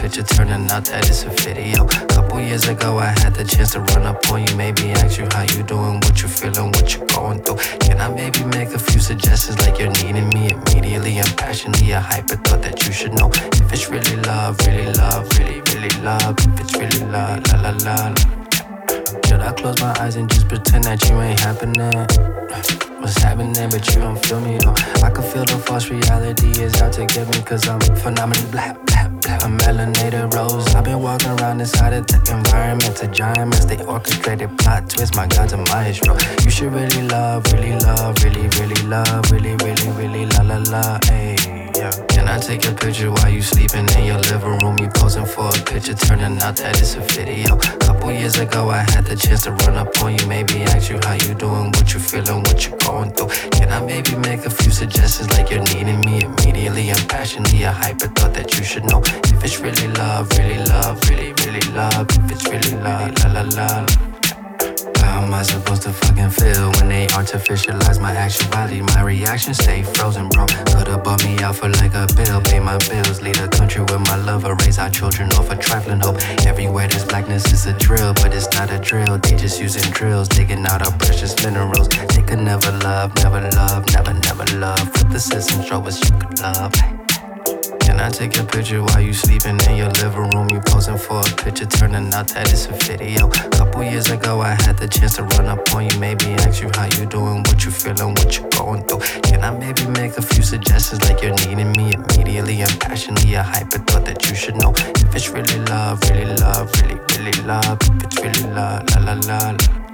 picture, turning out that it's a video. Couple years ago, I had the chance to run up on you, maybe ask you how you doing, what you feeling, what you going through. Can I maybe make a few suggestions like you're needing me immediately and passionately? A hyper thought that you should know if it's really love, really love, really, really love. If it's really love, la la la. Should I close my eyes and just pretend that you ain't happening? What's happening, but you don't feel me though. I can feel the false reality is out to get me, cause I'm phenomenally black, black, black. A melanated rose. I've been walking around inside of the environment. A giant mess, they orchestrated plot twist. My God's a maestro. You should really love, really love, really, really love, really, really, really la la la, ayy. Yeah. Can I take a picture while you sleeping in your living room? You posing for a picture, turning out that it's a video. Couple years ago, I had the chance to run up on you, maybe ask you how you doing, what you feeling, what you going through. Can I maybe make a few suggestions like you're needing me immediately and passionately? A hyper thought that you should know if it's really love, really love, really, really love. If it's really love, la la la. How am I supposed to fucking feel when they artificialize my actuality? My reactions stay frozen, bro. Could've bought me out for like a bill, pay my bills, lead a country with my lover, raise our children off a trifling hope. Everywhere there's blackness is a drill, but it's not a drill. They just using drills, digging out our precious minerals. They could never love, never love, never, never love. Flip the system, show us you could love. Can I take a picture while you sleeping in your living room? You posing for a picture, turning out that it's a video. Couple years ago, I had the chance to run up on you, maybe ask you how you doing, what you feeling, what you going through. Can I maybe make a few suggestions like you're needing me immediately and passionately? A hyper thought that you should know if it's really love, really love, really, really love. If it's really love, la la la la.